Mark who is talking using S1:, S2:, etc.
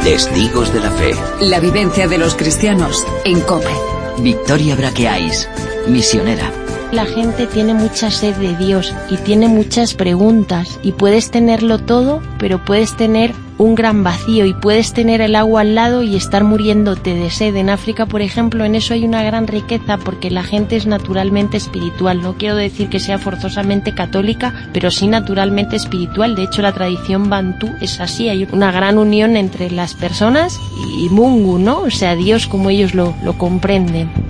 S1: Testigos de la Fe.
S2: La vivencia de los cristianos en COPE.
S3: Victoria Braqueais, misionera.
S4: La gente tiene mucha sed de Dios y tiene muchas preguntas, y puedes tenerlo todo, pero puedes tener un gran vacío, y puedes tener el agua al lado y estar muriéndote de sed. En África, por ejemplo, en eso hay una gran riqueza, porque la gente es naturalmente espiritual. No quiero decir que sea forzosamente católica, pero sí naturalmente espiritual. De hecho, la tradición bantú es así, hay una gran unión entre las personas y Mungu, ¿no? O sea, Dios como ellos lo comprenden.